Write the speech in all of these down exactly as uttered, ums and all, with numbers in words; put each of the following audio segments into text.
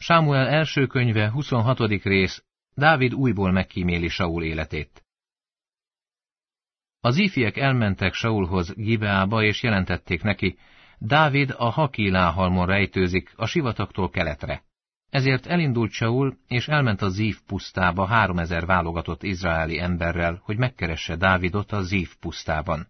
Sámuel első könyve, huszonhatodik rész, Dávid újból megkíméli Saul életét. Az ífiek elmentek Saulhoz Gibeába, és jelentették neki, Dávid a Hakilá-halmon rejtőzik, a sivatagtól keletre. Ezért elindult Saul, és elment a Zíf pusztába háromezer válogatott izraeli emberrel, hogy megkeresse Dávidot a Zíf pusztában.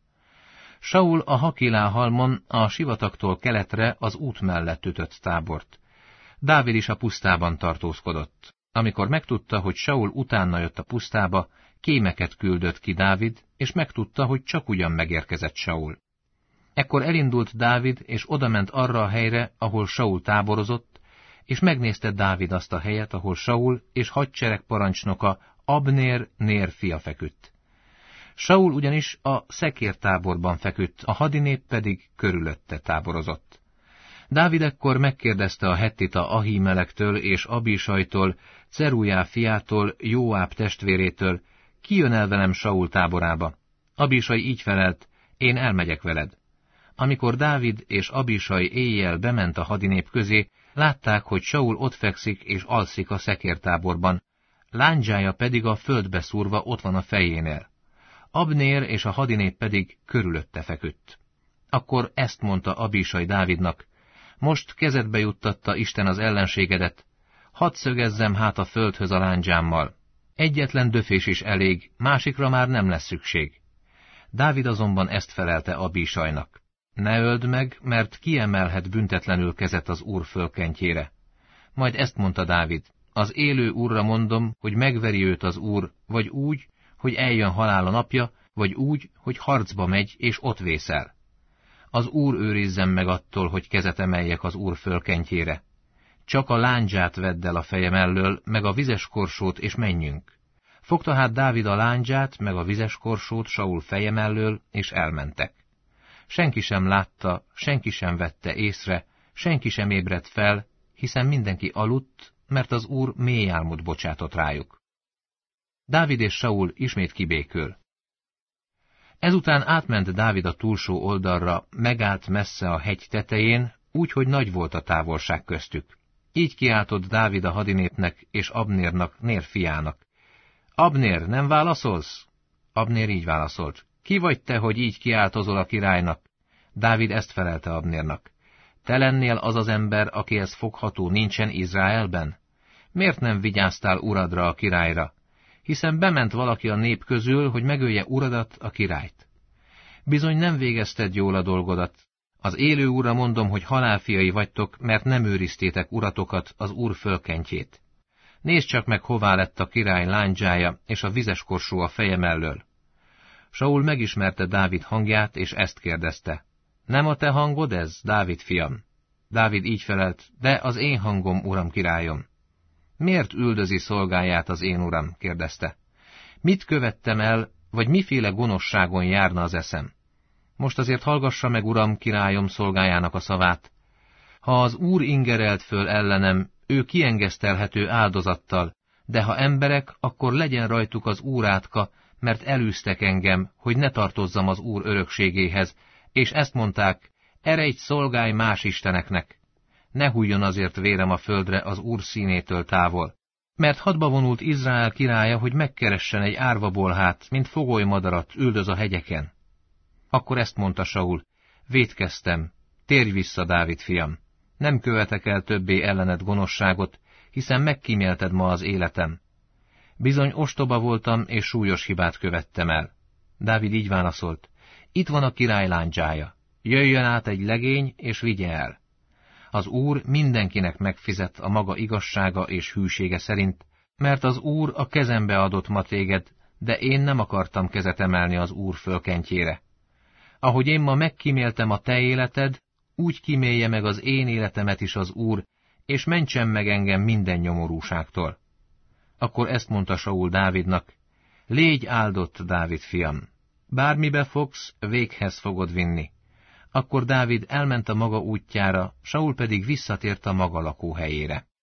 Saul a Hakilá-halmon a sivatagtól keletre az út mellett ütött tábort. Dávid is a pusztában tartózkodott. Amikor megtudta, hogy Saul utána jött a pusztába, kémeket küldött ki Dávid, és megtudta, hogy csak ugyan megérkezett Saul. Ekkor elindult Dávid, és odament arra a helyre, ahol Saul táborozott, és megnézte Dávid azt a helyet, ahol Saul és hadsereg parancsnoka Abnér, Nér fia feküdt. Saul ugyanis a szekértáborban feküdt, a hadinép pedig körülötte táborozott. Dávid ekkor megkérdezte a hettita Ahimelektől és Abisajtól, Cerujá fiától, Jóáb testvérétől, ki jön el velem Saul táborába? Abisaj így felelt, én elmegyek veled. Amikor Dávid és Abisaj éjjel bement a hadinép közé, látták, hogy Saul ott fekszik és alszik a szekértáborban, lándzsája pedig a földbe szúrva ott van a fejénél. Abnér és a hadinép pedig körülötte feküdt. Akkor ezt mondta Abisaj Dávidnak, most kezedbe juttatta Isten az ellenségedet, hadd szögezzem hát a földhöz a lándzsámmal. Egyetlen döfés is elég, másikra már nem lesz szükség. Dávid azonban ezt felelte Abisajnak. Ne öld meg, mert kiemelhet büntetlenül kezet az Úr fölkentjére. Majd ezt mondta Dávid, az élő Úrra mondom, hogy megveri őt az Úr, vagy úgy, hogy eljön halála napja, vagy úgy, hogy harcba megy, és ott vészel. Az Úr őrizzen meg attól, hogy kezet emeljek az Úr fölkentjére. Csak a lándzsát vedd el a fejem elől, meg a vizes korsót, és menjünk. Fogta hát Dávid a lándzsát, meg a vizes korsót Saul feje mellől, és elmentek. Senki sem látta, senki sem vette észre, senki sem ébredt fel, hiszen mindenki aludt, mert az Úr mély álmot bocsátott rájuk. Dávid és Saul ismét kibékül. Ezután átment Dávid a túlsó oldalra, megállt messze a hegy tetején, úgy, hogy nagy volt a távolság köztük. Így kiáltott Dávid a hadinépnek és Abnérnak, Nér fiának. Abnér, nem válaszolsz? Abnér így válaszolt. Ki vagy te, hogy így kiáltozol a királynak? Dávid ezt felelte Abnérnak. Te lennél az az ember, akihez fogható nincsen Izraelben? Miért nem vigyáztál uradra, a királyra? Hiszen bement valaki a nép közül, hogy megölje uradat, a királyt. Bizony nem végezted jól a dolgodat. Az élő Úrra mondom, hogy halálfiai vagytok, mert nem őriztétek uratokat, az Úr fölkentjét. Nézd csak meg, hová lett a király lándzsája és a vizes korsó a feje mellől. Saul megismerte Dávid hangját, és ezt kérdezte. Nem a te hangod ez, Dávid fiam? Dávid így felelt, de az én hangom, uram királyom. Miért üldözi szolgáját az én uram? Kérdezte. Mit követtem el, vagy miféle gonoszságon járna az eszem? Most azért hallgassa meg, uram királyom szolgájának a szavát. Ha az Úr ingerelt föl ellenem, ő kiengesztelhető áldozattal, de ha emberek, akkor legyen rajtuk az Úr átka, mert elűztek engem, hogy ne tartozzam az Úr örökségéhez, és ezt mondták, eredj szolgálj más isteneknek. Ne hulljon azért vérem a földre az Úr színétől távol. Mert hadba vonult Izrael királya, hogy megkeressen egy árvabolhát, mint fogolymadarat üldöz a hegyeken. Akkor ezt mondta Saul, vétkeztem, térj vissza, Dávid fiam, nem követek el többé ellened gonoszságot, hiszen megkímélted ma az életem. Bizony ostoba voltam, és súlyos hibát követtem el. Dávid így válaszolt, itt van a király lándzsája, jöjjön át egy legény, és vigye el. Az Úr mindenkinek megfizet a maga igazsága és hűsége szerint, mert az Úr a kezembe adott ma téged, de én nem akartam kezet emelni az Úr fölkentjére. Ahogy én ma megkíméltem a te életed, úgy kímélje meg az én életemet is az Úr, és mentsen meg engem minden nyomorúságtól. Akkor ezt mondta Saul Dávidnak, légy áldott, Dávid fiam, bármibe fogsz, véghez fogod vinni. Akkor Dávid elment a maga útjára, Saul pedig visszatért a maga lakóhelyére.